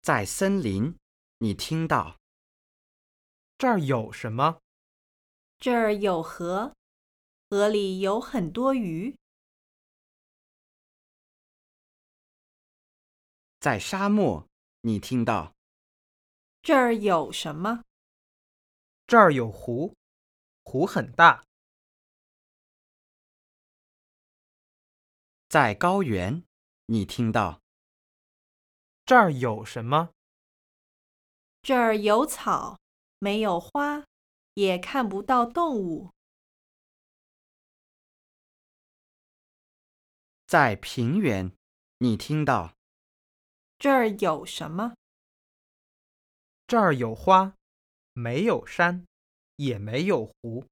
在森林，你听到这儿有什么？ 这儿有河，河里有很多鱼。 在沙漠，你听到这儿有什么？ 这儿有湖，湖很大。 在高原，你听到这儿有什么？ 这儿有草，没有花，也看不到动物。 在平原，你听到这儿有什么？ 这儿有花，没有山，也没有湖。